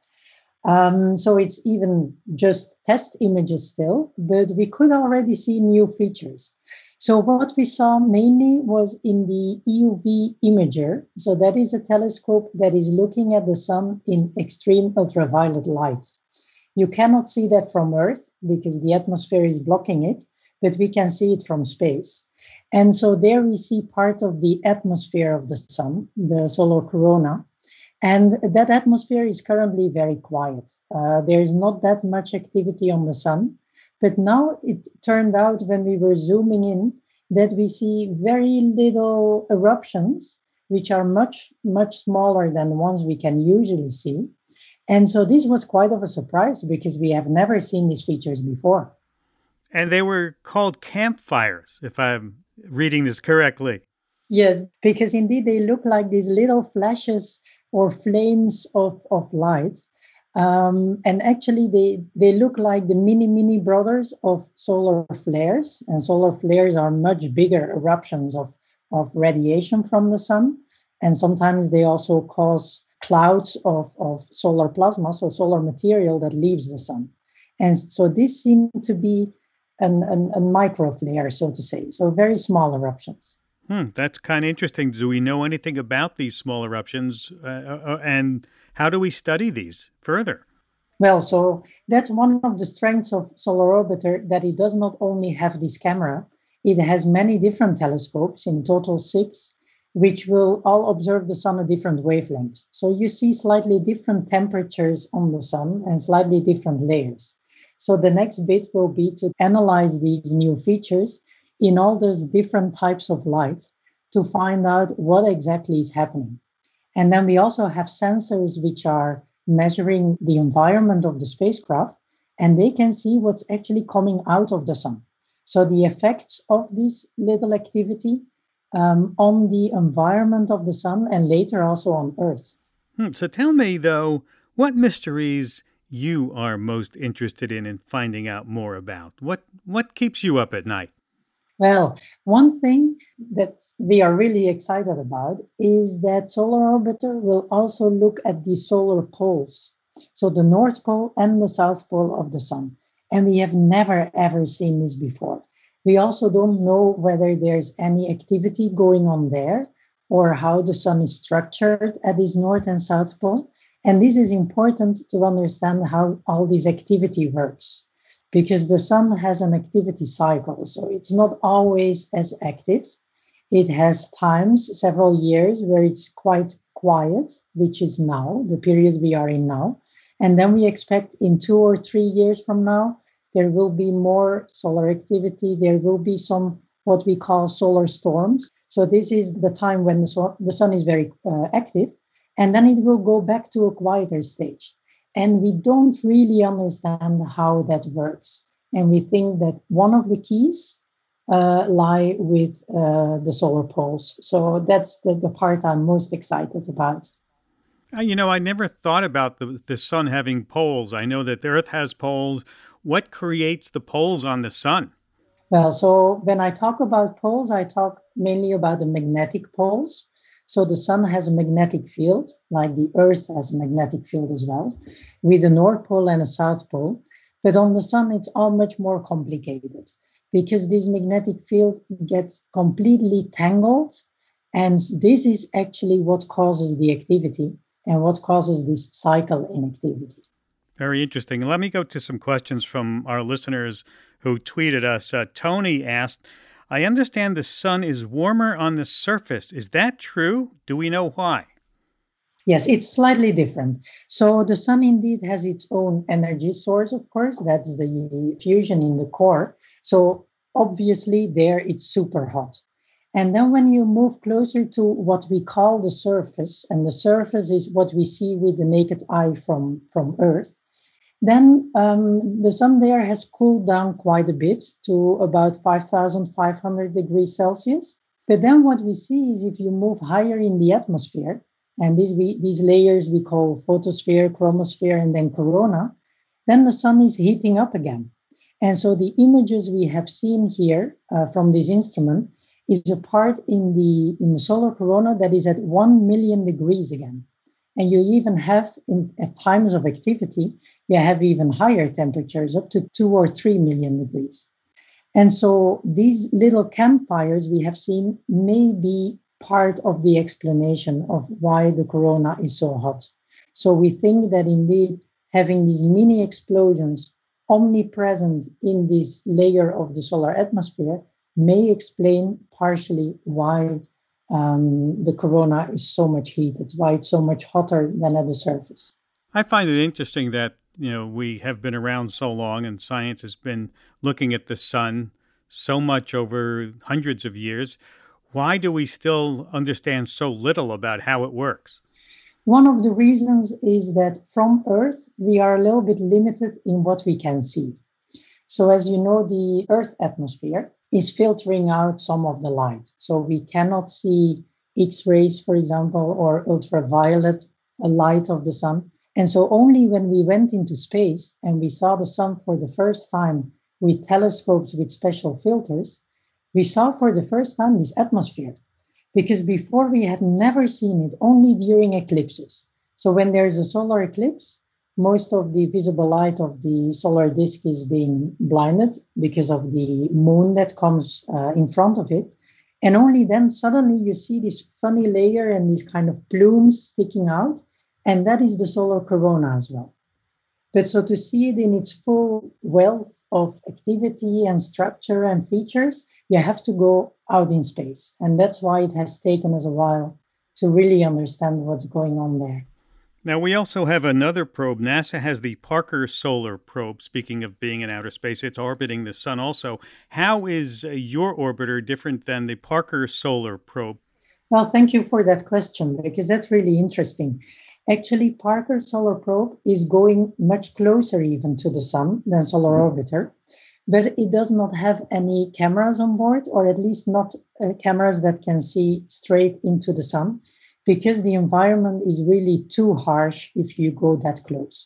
Um, so it's even just test images still, but we could already see new features. So what we saw mainly was in the E U V imager. So that is a telescope that is looking at the sun in extreme ultraviolet light. You cannot see that from Earth because the atmosphere is blocking it, but we can see it from space. And so there we see part of the atmosphere of the sun, the solar corona. And that atmosphere is currently very quiet. Uh, there's not that much activity on the sun. But now it turned out when we were zooming in that we see very little eruptions, which are much, much smaller than the ones we can usually see. And so this was quite of a surprise because we have never seen these features before. And they were called campfires, if I'm reading this correctly. Yes, because indeed they look like these little flashes or flames of, of light. Um, and actually, they, they look like the mini, mini brothers of solar flares. And solar flares are much bigger eruptions of, of radiation from the sun. And sometimes they also cause clouds of, of solar plasma, so solar material that leaves the sun. And so this seemed to be an, an, a micro flare, so to say. So very small eruptions. Hmm, that's kind of interesting. Do we know anything about these small eruptions? Uh, uh, and how do we study these further? Well, so that's one of the strengths of Solar Orbiter, that it does not only have this camera, it has many different telescopes, in total six, which will all observe the sun at different wavelengths. So you see slightly different temperatures on the sun and slightly different layers. So the next bit will be to analyze these new features in all those different types of light to find out what exactly is happening. And then we also have sensors which are measuring the environment of the spacecraft, and they can see what's actually coming out of the sun. So the effects of this little activity um, on the environment of the sun and later also on Earth. Hmm. So tell me, though, what mysteries you are most interested in in finding out more about? What, what keeps you up at night? Well, one thing that we are really excited about is that Solar Orbiter will also look at the solar poles, so the North Pole and the South Pole of the sun. And we have never, ever seen this before. We also don't know whether there's any activity going on there or how the sun is structured at this North and South Pole. And this is important to understand how all this activity works, because the sun has an activity cycle, so it's not always as active. It has times, several years, where it's quite quiet, which is now, the period we are in now. And then we expect in two or three years from now, there will be more solar activity. There will be some, what we call solar storms. So this is the time when the, so- the sun is very uh, active, and then it will go back to a quieter stage. And we don't really understand how that works. And we think that one of the keys uh, lie with uh, the solar poles. So that's the, the part I'm most excited about. Uh, You know, I never thought about the, the sun having poles. I know that the Earth has poles. What creates the poles on the sun? Well, so when I talk about poles, I talk mainly about the magnetic poles. So the sun has a magnetic field, like the Earth has a magnetic field as well, with a North Pole and a South Pole. But on the sun, it's all much more complicated because this magnetic field gets completely tangled. And this is actually what causes the activity and what causes this cycle in activity. Very interesting. Let me go to some questions from our listeners who tweeted us. Uh, Tony asked, I understand the sun is warmer on the surface. Is that true? Do we know why? Yes, it's slightly different. So the sun indeed has its own energy source, of course. That's the fusion in the core. So obviously there it's super hot. And then when you move closer to what we call the surface, and the surface is what we see with the naked eye from, from Earth, then um, the sun there has cooled down quite a bit to about five thousand five hundred degrees Celsius. But then what we see is if you move higher in the atmosphere, and these, we, these layers we call photosphere, chromosphere, and then corona, then the sun is heating up again. And so the images we have seen here uh, from this instrument is a part in the, in the solar corona that is at one million degrees again. And you even have, in, at times of activity, you have even higher temperatures, up to two or three million degrees. And so these little campfires we have seen may be part of the explanation of why the corona is so hot. So we think that indeed having these mini explosions omnipresent in this layer of the solar atmosphere may explain partially why um, the corona is so much heated, why it's so much hotter than at the surface. I find it interesting that, you know, we have been around so long and science has been looking at the sun so much over hundreds of years. Why do we still understand so little about how it works? One of the reasons is that from Earth, we are a little bit limited in what we can see. So as you know, the Earth atmosphere is filtering out some of the light. So we cannot see X-rays, for example, or ultraviolet light of the sun. And so only when we went into space and we saw the sun for the first time with telescopes with special filters, we saw for the first time this atmosphere. Because before we had never seen it, only during eclipses. So when there's a solar eclipse, most of the visible light of the solar disk is being blinded because of the moon that comes uh, in front of it. And only then suddenly you see this funny layer and these kind of plumes sticking out. And that is the solar corona as well. But so to see it in its full wealth of activity and structure and features, you have to go out in space. And that's why it has taken us a while to really understand what's going on there. Now, we also have another probe. NASA has the Parker Solar Probe. Speaking of being in outer space, it's orbiting the sun also. How is your orbiter different than the Parker Solar Probe? Well, thank you for that question, because that's really interesting. Actually, Parker Solar Probe is going much closer even to the sun than Solar Orbiter, but it does not have any cameras on board, or at least not uh, cameras that can see straight into the sun, because the environment is really too harsh if you go that close.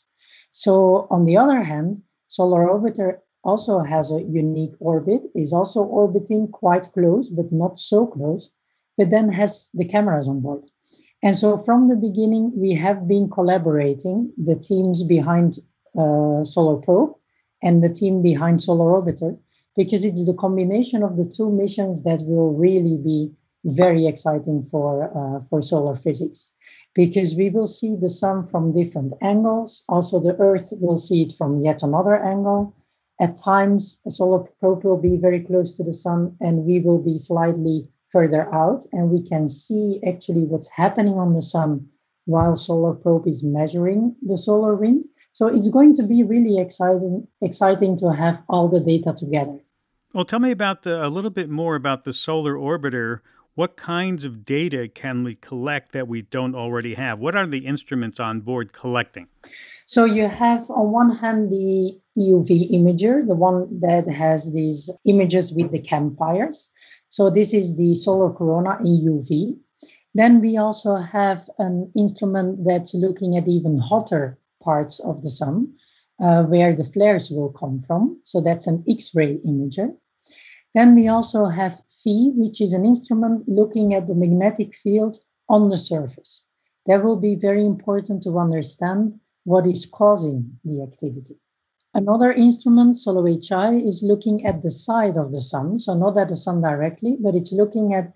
So on the other hand, Solar Orbiter also has a unique orbit, is also orbiting quite close, but not so close, but then has the cameras on board. And so from the beginning, we have been collaborating, the teams behind uh, Solar Probe and the team behind Solar Orbiter, because it's the combination of the two missions that will really be very exciting for, uh, for solar physics. Because we will see the sun from different angles. Also, the Earth will see it from yet another angle. At times, a Solar Probe will be very close to the sun, and we will be slightly further out, and we can see actually what's happening on the sun while Solar Probe is measuring the solar wind. So it's going to be really exciting, exciting to have all the data together. Well, tell me about the, a little bit more about the Solar Orbiter. What kinds of data can we collect that we don't already have? What are the instruments on board collecting? So you have, on one hand, the E U V imager, the one that has these images with the campfires. So this is the solar corona in U V. Then we also have an instrument that's looking at even hotter parts of the sun, uh, where the flares will come from. So that's an X-ray imager. Then we also have F E, which is an instrument looking at the magnetic field on the surface. That will be very important to understand what is causing the activity. Another instrument, SoloHI, is looking at the side of the sun, so not at the sun directly, but it's looking at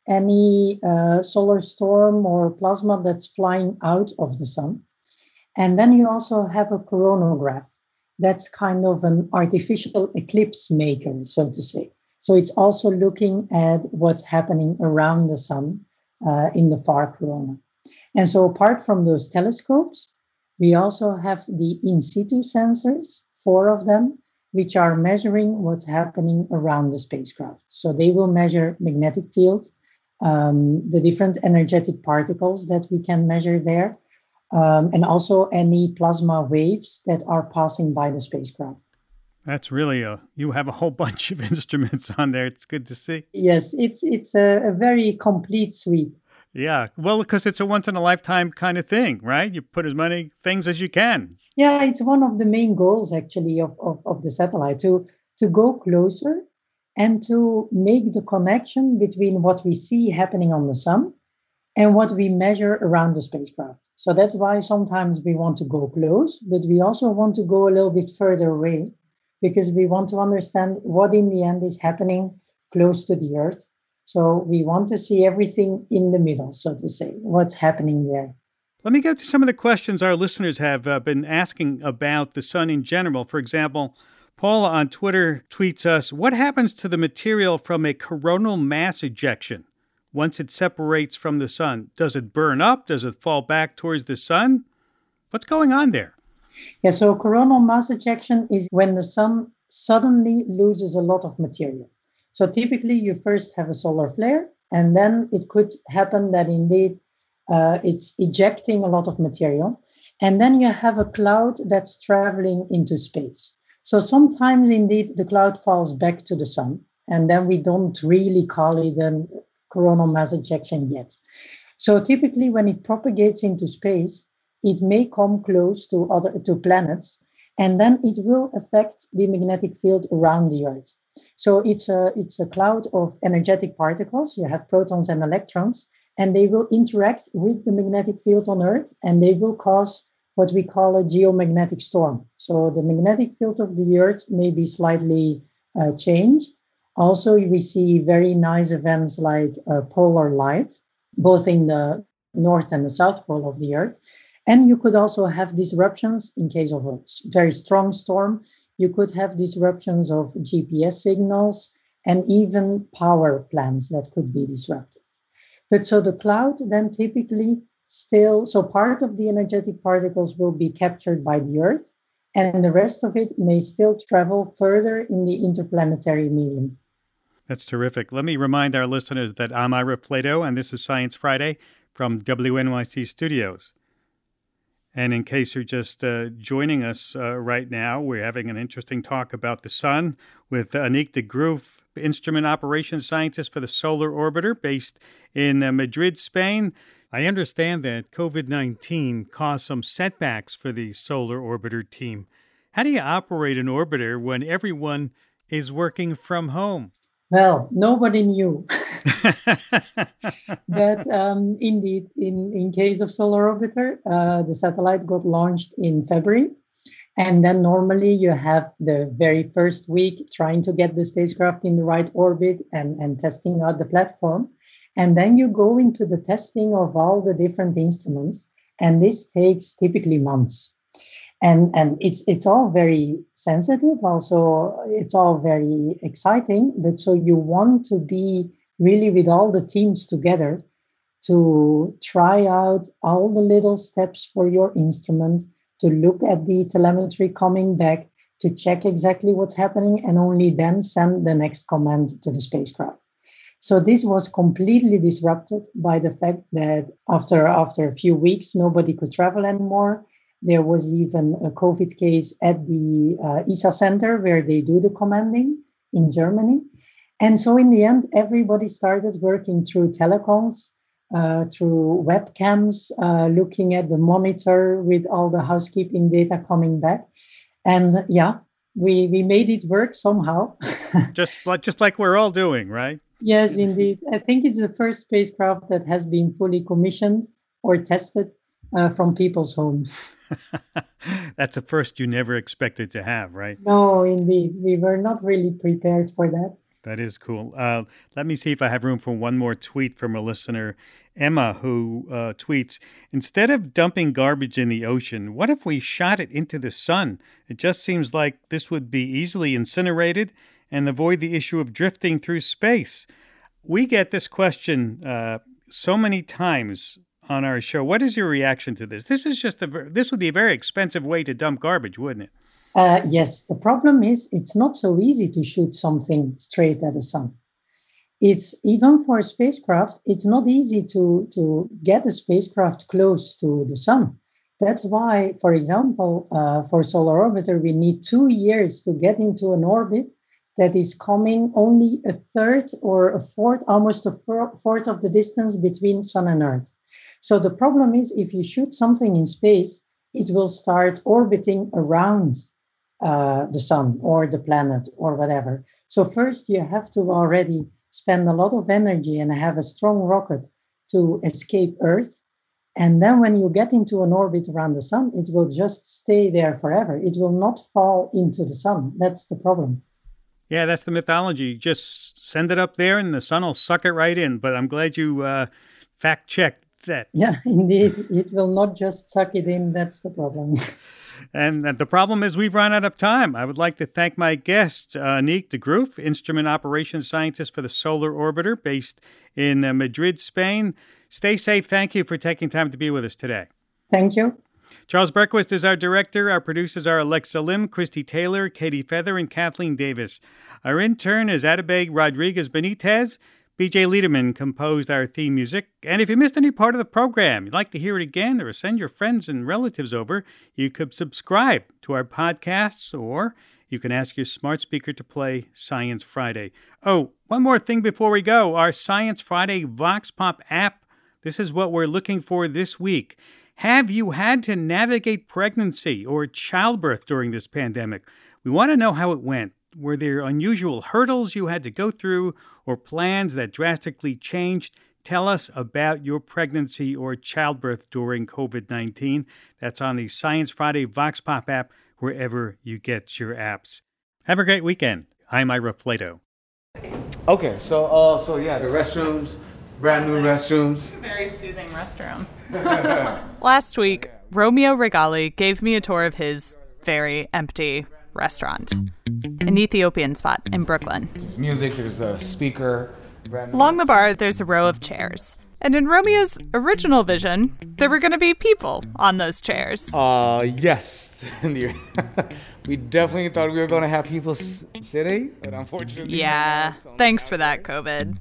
any uh, solar storm or plasma that's flying out of the sun. And then you also have a coronagraph. That's kind of an artificial eclipse maker, so to say. So it's also looking at what's happening around the sun uh, in the far corona. And so apart from those telescopes, we also have the in situ sensors, four of them, which are measuring what's happening around the spacecraft. So they will measure magnetic field, um, the different energetic particles that we can measure there, um, and also any plasma waves that are passing by the spacecraft. That's really a, you have a whole bunch of instruments on there. It's good to see. Yes, it's it's a, a very complete suite. Yeah, well, because it's a once-in-a-lifetime kind of thing, right? You put as many things as you can. Yeah, it's one of the main goals, actually, of, of, of the satellite, to, to go closer and to make the connection between what we see happening on the sun and what we measure around the spacecraft. So that's why sometimes we want to go close, but we also want to go a little bit further away, because we want to understand what in the end is happening close to the Earth. So we want to see everything in the middle, so to say, what's happening there. Let me get to some of the questions our listeners have uh, been asking about the sun in general. For example, Paula on Twitter tweets us, what happens to the material from a coronal mass ejection once it separates from the sun? Does it burn up? Does it fall back towards the sun? What's going on there? Yeah, so coronal mass ejection is when the sun suddenly loses a lot of material. So typically you first have a solar flare, and then it could happen that indeed uh, it's ejecting a lot of material. And then you have a cloud that's traveling into space. So sometimes indeed the cloud falls back to the sun, and then we don't really call it a coronal mass ejection yet. So typically when it propagates into space, it may come close to other to planets, and then it will affect the magnetic field around the Earth. So it's a, it's a cloud of energetic particles. You have protons and electrons, and they will interact with the magnetic field on Earth, and they will cause what we call a geomagnetic storm. So the magnetic field of the Earth may be slightly uh, changed. Also, we see very nice events like uh, polar light, both in the north and the south pole of the Earth. And you could also have disruptions in case of a very strong storm. You could have disruptions of G P S signals and even power plants that could be disrupted. But so the cloud then typically still, so part of the energetic particles will be captured by the Earth, and the rest of it may still travel further in the interplanetary medium. That's terrific. Let me remind our listeners that I'm Ira Flatow, and this is Science Friday from W N Y C Studios. And in case you're just uh, joining us uh, right now, we're having an interesting talk about the sun with Anique de Groof, instrument operations scientist for the Solar Orbiter based in uh, Madrid, Spain. I understand that COVID nineteen caused some setbacks for the Solar Orbiter team. How do you operate an orbiter when everyone is working from home? Well, nobody knew. But um, indeed, in, in case of Solar Orbiter, uh, the satellite got launched in February. And then normally you have the very first week trying to get the spacecraft in the right orbit and, and testing out the platform. And then you go into the testing of all the different instruments. And this takes typically months. And, and it's it's all very sensitive. Also, it's all very exciting. But so you want to be really with all the teams together to try out all the little steps for your instrument, to look at the telemetry coming back, to check exactly what's happening, and only then send the next command to the spacecraft. So this was completely disrupted by the fact that after, after a few weeks, nobody could travel anymore. There was even a COVID case at the uh, E S A Center where they do the commanding in Germany. And so in the end, everybody started working through telecoms, uh, through webcams, uh, looking at the monitor with all the housekeeping data coming back. And yeah, we, we made it work somehow. just, like, just like we're all doing, right? Yes, indeed. I think it's the first spacecraft that has been fully commissioned or tested uh, from people's homes. That's a first you never expected to have, right? No, indeed. We were not really prepared for that. That is cool. Uh, let me see if I have room for one more tweet from a listener, Emma, who uh, tweets, instead of dumping garbage in the ocean, what if we shot it into the sun? It just seems like this would be easily incinerated and avoid the issue of drifting through space. We get this question uh, so many times on our show. What is your reaction to this? This is just a this would be a very expensive way to dump garbage, wouldn't it? Uh, yes. The problem is it's not so easy to shoot something straight at the sun. It's even for a spacecraft, it's not easy to, to get a spacecraft close to the sun. That's why, for example, uh, for Solar Orbiter, we need two years to get into an orbit that is coming only a third or a fourth, almost a fourth of the distance between Sun and Earth. So the problem is if you shoot something in space, it will start orbiting around uh, the sun or the planet or whatever. So first you have to already spend a lot of energy and have a strong rocket to escape Earth. And then when you get into an orbit around the sun, it will just stay there forever. It will not fall into the sun. That's the problem. Yeah, that's the mythology. Just send it up there and the sun will suck it right in. But I'm glad you uh, fact-checked that. Yeah, indeed. It will not just suck it in. That's the problem. And the problem is we've run out of time. I would like to thank my guest, uh, Aniek de Groef, Instrument Operations Scientist for the Solar Orbiter based in uh, Madrid, Spain. Stay safe. Thank you for taking time to be with us today. Thank you. Charles Bergquist is our director. Our producers are Alexa Lim, Christy Taylor, Katie Feather, and Kathleen Davis. Our intern is Atabeg Rodriguez Benitez. B J Liederman composed our theme music. And if you missed any part of the program, you'd like to hear it again or send your friends and relatives over, you could subscribe to our podcasts or you can ask your smart speaker to play Science Friday. Oh, one more thing before we go. Our Science Friday Vox Pop app. This is what we're looking for this week. Have you had to navigate pregnancy or childbirth during this pandemic? We want to know how it went. Were there unusual hurdles you had to go through or plans that drastically changed? Tell us about your pregnancy or childbirth during covid nineteen. That's on the Science Friday Vox Pop app, wherever you get your apps. Have a great weekend. I'm Ira Flato. Okay, so uh, so yeah, the restrooms, brand new restrooms. Very soothing restroom. Last week, Romeo Regali gave me a tour of his very empty restaurant, an Ethiopian spot in Brooklyn. Music, there's a speaker. Along the bar, there's a row of chairs. And in Romeo's original vision, there were going to be people on those chairs. Uh, yes. We definitely thought we were going to have people sitting, but unfortunately... Yeah, thanks for that, COVID.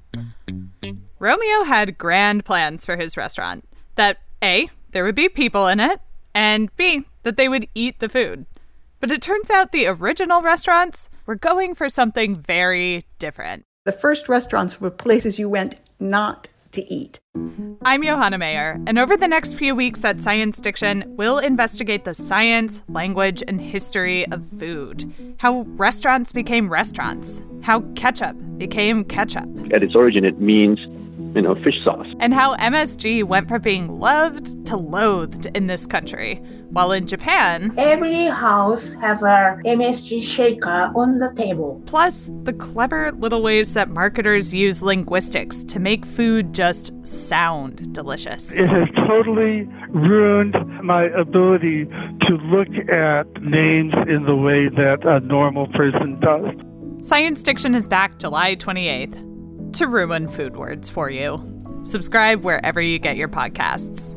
Romeo had grand plans for his restaurant. That A, there would be people in it, and B, that they would eat the food. But it turns out the original restaurants were going for something very different. The first restaurants were places you went not to eat. I'm Johanna Mayer, and over the next few weeks at Science Diction, we'll investigate the science, language, and history of food. How restaurants became restaurants. How ketchup became ketchup. At its origin, it means, you know, fish sauce. And how M S G went from being loved to loathed in this country. While in Japan, every house has a M S G shaker on the table. Plus, the clever little ways that marketers use linguistics to make food just sound delicious. It has totally ruined my ability to look at names in the way that a normal person does. Science Diction is back July twenty-eighth to ruin food words for you. Subscribe wherever you get your podcasts.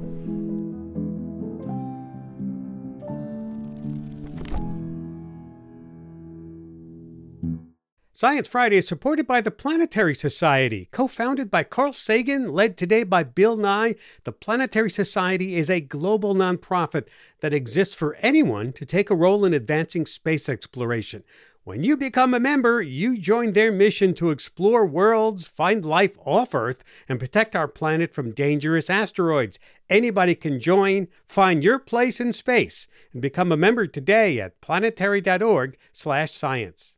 Science Friday is supported by the Planetary Society. Co-founded by Carl Sagan, led today by Bill Nye, the Planetary Society is a global nonprofit that exists for anyone to take a role in advancing space exploration. When you become a member, you join their mission to explore worlds, find life off Earth, and protect our planet from dangerous asteroids. Anybody can join. Find your place in space and become a member today at planetary dot org slash science.